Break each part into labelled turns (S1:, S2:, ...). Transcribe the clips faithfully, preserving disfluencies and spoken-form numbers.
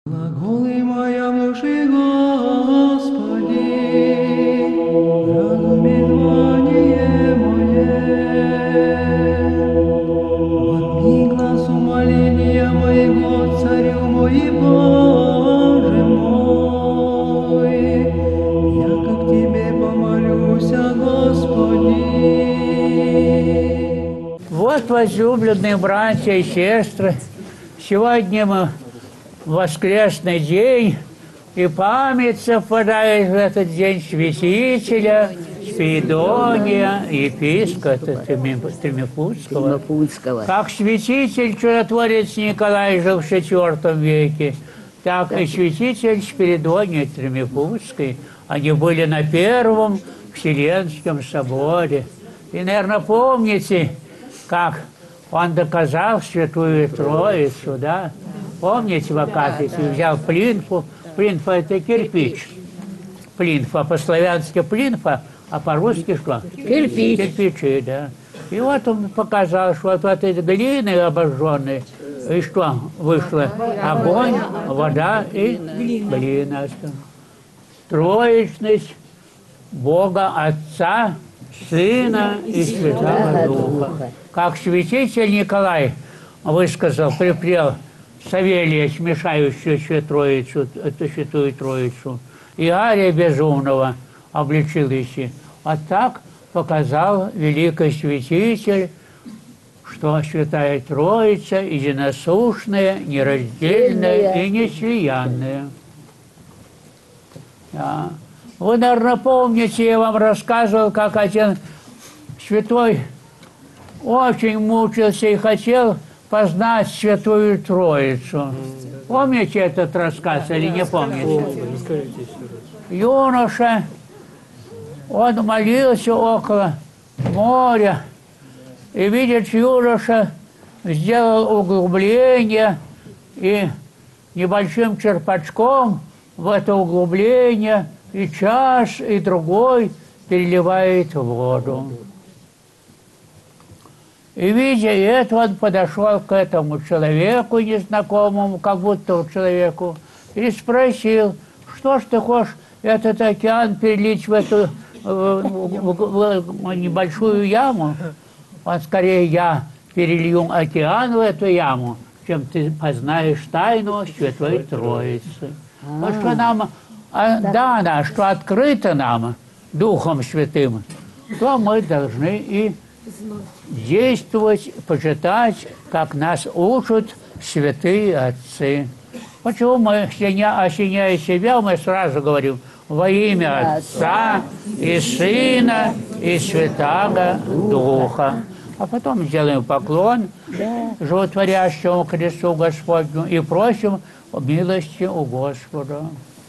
S1: Глаголы моя внуши, Господи, разуми звание мое. Возьми глаз умоления моего, Царю мой и Боже мой. Я как Тебе помолюся, Господи.
S2: Вот, возлюбленные братья и сестры, сегодня мы воскресный день, и память совпадает в этот день святителя Спиридония, епископа Тремифунского. Как святитель чудотворец Николай жил в четвёртом веке, так и святитель Спиридония Тремифунский. Они были на Первом Вселенском соборе. И, наверное, помните, как он доказал Святую Троицу, да? Помните, в Акафисе да, да. взял плинфу. Плинфа – это кирпич. Плинфа, по-славянски плинфа, а по-русски что?
S3: Кирпич.
S2: Кирпичи, да. И вот он показал, что вот от этой глины обожженной, и что вышло? Огонь, вода и глина. Троечность Бога Отца, Сына и Святого Духа. Как святитель Николай высказал, припрел Савелия, смешающую Троицу, эту Святую Троицу, и Ария Безумного обличил Иси. А так показал великий святитель, что Святая Троица единосущная, нераздельная и неслиянная. Да. Вы, наверное, помните, я вам рассказывал, как один святой очень мучился и хотел познать Святую Троицу. Помните этот рассказ или не помните? Юноша, он молился около моря, и видит, юноша сделал углубление и небольшим черпачком в это углубление и час, и другой переливает воду. И, видя это, он подошел к этому человеку незнакомому, как будто человеку, и спросил, что ж ты хочешь этот океан перелить в эту в, в, в небольшую яму? Он скорее, я перелью океан в эту яму, чем ты познаешь тайну Святой Троицы. А что нам дано, что открыто нам Духом Святым, то мы должны и действовать, почитать, как нас учат святые отцы. Почему мы, осеняя себя, мы сразу говорим во имя Отца и Сына и Святаго Духа. А потом сделаем поклон животворящему кресту Господню и просим милости у Господа.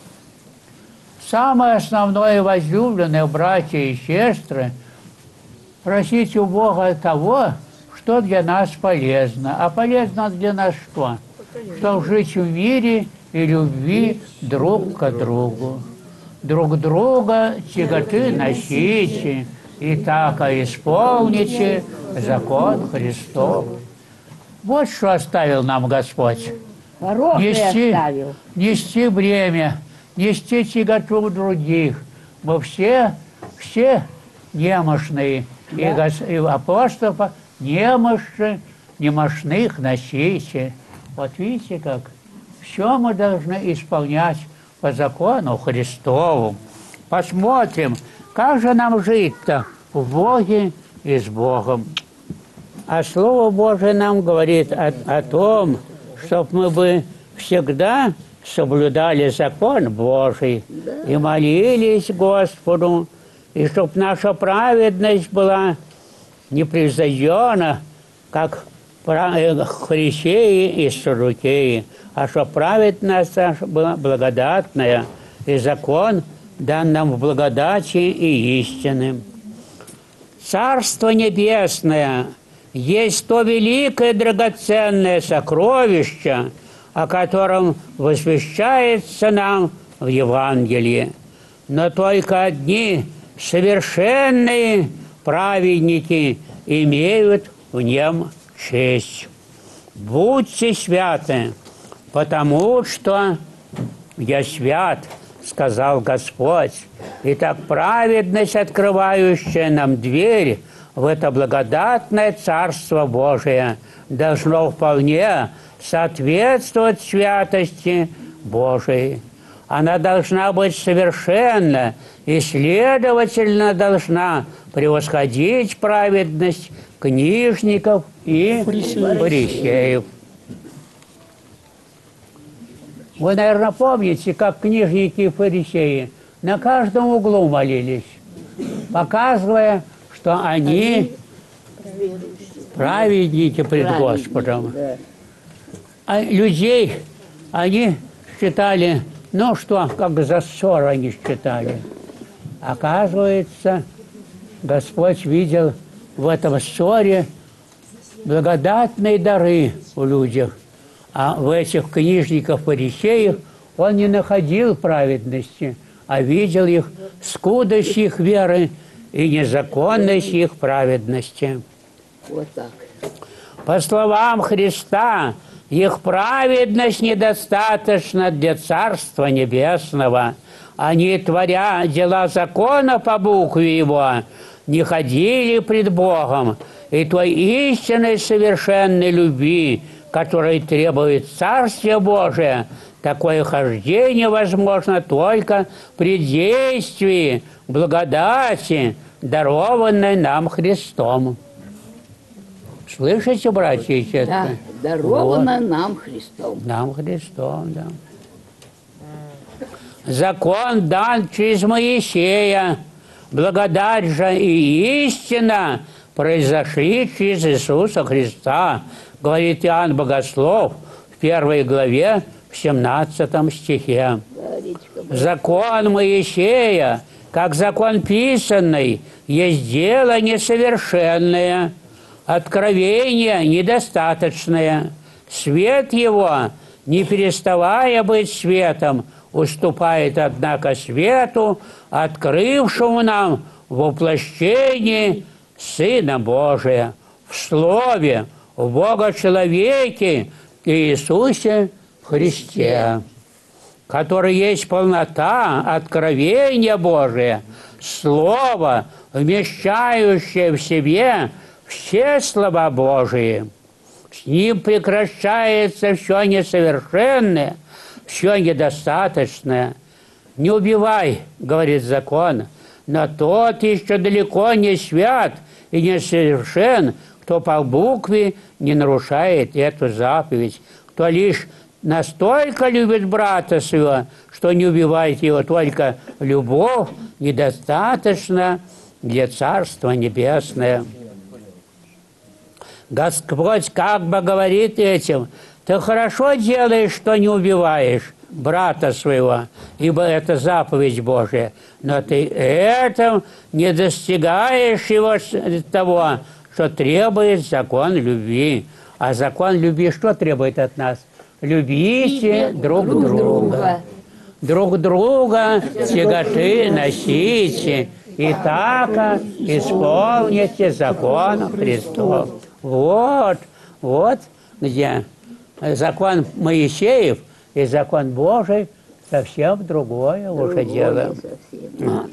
S2: Самое основное, возлюбленные братья и сестры, просить у Бога того, что для нас полезно. А полезно для нас что? Что жить в мире и любви друг к другу. Друг друга тяготы носите, и так исполните закон Христов. Вот что оставил нам Господь. Нести, нести бремя, нести тяготу других. Мы все, все немощные. И, да. и апостолов немощи, немощных носите. Вот видите, как все мы должны исполнять по закону Христову. Посмотрим, как же нам жить-то в Боге и с Богом. А Слово Божие нам говорит о, о том, чтобы мы бы всегда соблюдали закон Божий и молились Господу, и чтобы наша праведность была непревзойдена, как Фарисеи и Саддукеи, а чтобы праведность наша была благодатная, и закон дан нам в благодати и истины. Царство Небесное есть то великое драгоценное сокровище, о котором возвещается нам в Евангелии. Но только одни совершенные праведники имеют в нем честь. Будьте святы, потому что я свят, сказал Господь. Итак, праведность, открывающая нам дверь в это благодатное Царство Божие, должно вполне соответствовать святости Божией. Она должна быть совершенна и, следовательно, должна превосходить праведность книжников и фарисеев. Вы, наверное, помните, как книжники и фарисеи на каждом углу молились, показывая, что они праведники пред Господом. А людей они считали, ну что, как за ссор они считали. Оказывается, Господь видел в этом ссоре благодатные дары у людях. А в этих книжниках фарисеев он не находил праведности, а видел их скудость их веры и незаконность их праведности.
S3: Вот так.
S2: По словам Христа, их праведность недостаточна для Царства Небесного. Они, творя дела закона по букве его, не ходили пред Богом, и той истинной совершенной любви, которой требует Царствие Божие, такое хождение возможно только при действии благодати, дарованной нам Христом. Слышите, братья и сестры?
S3: Да, даровано
S2: вот.
S3: нам Христом.
S2: Нам Христом, да. Закон дан через Моисея, благодать же и истина произошли через Иисуса Христа, говорит Иоанн Богослов в первой главе, в семнадцатом стихе. Закон Моисея, как закон писанный, есть дело несовершенное, откровение недостаточное. Свет его, не переставая быть светом, уступает, однако, свету, открывшему нам воплощение Сына Божия в Слове, в Бога-человеке Иисусе Христе, который есть полнота откровения Божия, Слово, вмещающее в себе все слова Божии. С ним прекращается все несовершенное, все недостаточное. Не убивай, говорит закон, но тот еще далеко не свят и несовершен, кто по букве не нарушает эту заповедь, кто лишь настолько любит брата своего, что не убивает его, только любовь недостаточно для Царства Небесного. Господь как бы говорит этим: ты хорошо делаешь, что не убиваешь брата своего, ибо это заповедь Божия, но ты этим не достигаешь его того, что требует закон любви. А закон любви что требует от нас? Любите друг, друг друга. Друг друга тяготы носите, и так исполните закон Христов. Вот, вот где закон Моисеев и закон Божий совсем другое, другое уже дело. Вот.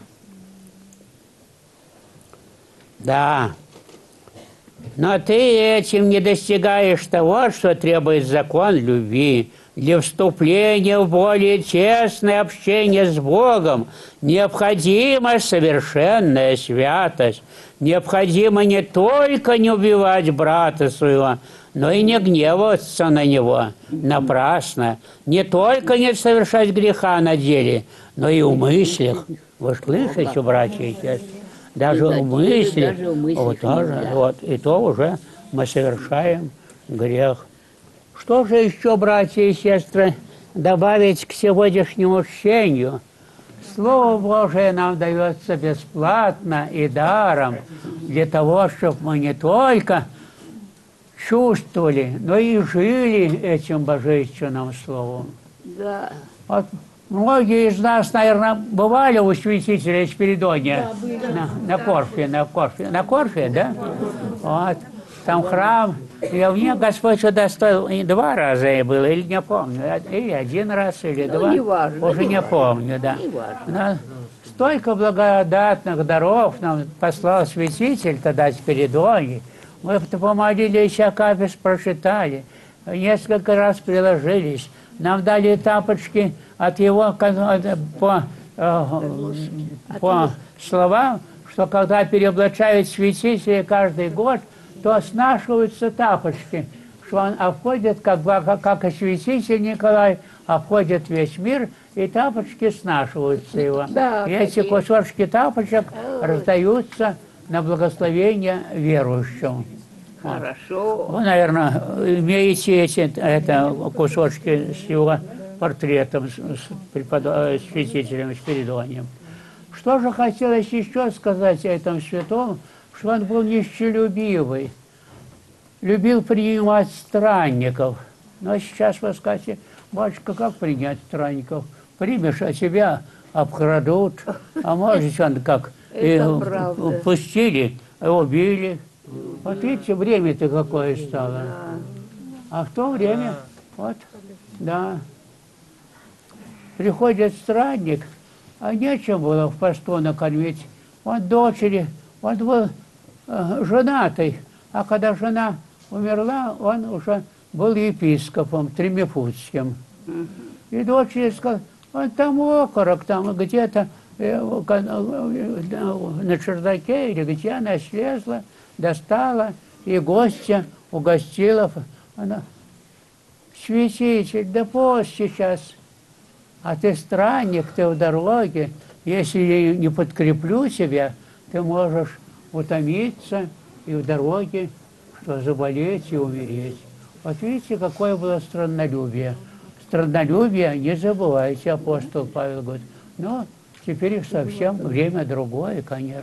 S2: Да. Но ты этим не достигаешь того, что требует закон любви. Для вступления в более тесное общение с Богом необходима совершенная святость. Необходимо не только не убивать брата своего, но и не гневаться на него напрасно. Не только не совершать греха на деле, но и в мыслях. Вы слышите, братья и сестры? Даже в мыслях,
S3: даже в мыслях
S2: вот, тоже,
S3: нельзя.
S2: вот, и то уже мы совершаем грех. Что же еще, братья и сестры, добавить к сегодняшнему чтению? Слово Божие нам дается бесплатно и даром для того, чтобы мы не только чувствовали, но и жили этим божественным словом.
S3: Да.
S2: Вот многие из нас, наверное, бывали у святителя Спиридония, да, на, на Корфе, на Корфе, на Корфе, да? Вот. Там храм И мне Господь удостоил, и два раза я был, или не помню, или один раз, или
S3: Ну,
S2: два,
S3: не важно,
S2: уже
S3: не
S2: не
S3: важно.
S2: помню, да.
S3: Не важно.
S2: Но столько благодатных даров нам послал святитель тогда Спиридоний. Мы помолились, акафист прочитали, несколько раз приложились. Нам дали тапочки от его по, по словам, что когда переоблачают святителя каждый год, то снашиваются тапочки, что он обходит, как, как, как и святитель Николай, обходит весь мир, и тапочки снашиваются его.
S3: Да,
S2: и эти
S3: какие.
S2: кусочки тапочек раздаются на благословение верующим.
S3: Хорошо.
S2: Вы, наверное, имеете эти это, кусочки с его портретом, с, с преподав... святителем Спиридонием. Что же хотелось еще сказать о этом святом, что он был нищелюбивый, любил принимать странников. Но сейчас вы скажете, батюшка, как принять странников? Примешь, а тебя обкрадут. А может, он как и пустили, убили. Вот видите, время-то какое стало. А в то время, вот, да, приходит странник, а нечем было в посту накормить. Он дочери, он был э, женатый, а когда жена умерла, он уже был епископом Тремифутским. И дочери сказали, он там окорок, там где-то э, на чердаке, или где она слезла, достала, и гостя угостила. Она, святитель, да пост сейчас, а ты странник, ты в дороге, если я не подкреплю тебя, ты можешь утомиться и в дороге, что заболеть и умереть. Вот видите, какое было страннолюбие. Страннолюбие, не забывайте, апостол Павел говорит. Но теперь совсем время другое, конечно.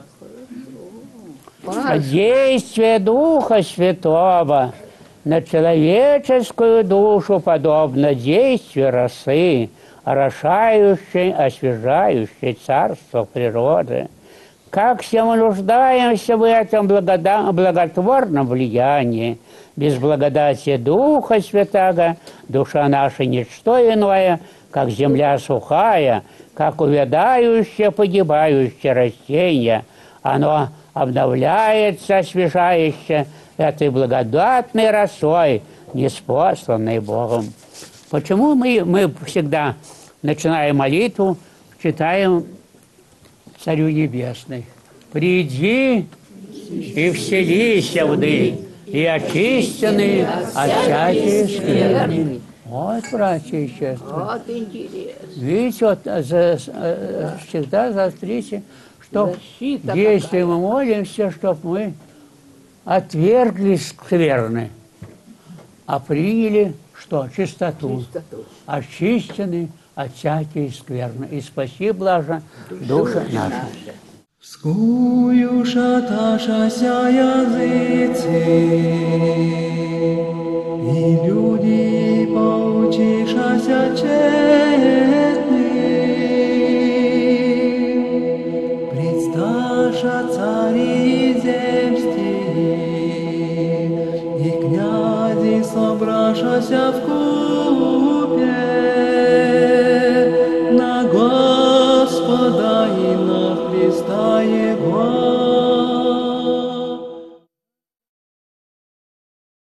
S2: Действие Духа Святого на человеческую душу подобно действию росы, орошающей, освежающей царство природы. Как все мы нуждаемся в этом благода... благотворном влиянии. Без благодати Духа Святаго душа наша ничто иное, как земля сухая, как увядающее, погибающее растение. Оно обновляется, освежающее этой благодатной росой, неспосланной Богом. Почему мы, мы всегда, начиная молитву, читаем Царю Небесный? «Приди и вселися вды, и очистены от всякой скверны». Вот, братья и сестры.
S3: Вот интересно.
S2: Видите, вот, за, всегда заострите, что
S3: Защита
S2: если
S3: какая.
S2: мы молимся, чтобы мы отвергли скверны, а приняли что? Чистоту.
S3: Чистоту.
S2: Очищены от всякой скверны. И спаси, блажа, душа наша.
S1: Скую шаташася языцы, и люди поучишася тщетны. Предсташа цари земские, и князи собрашася в купе, на главу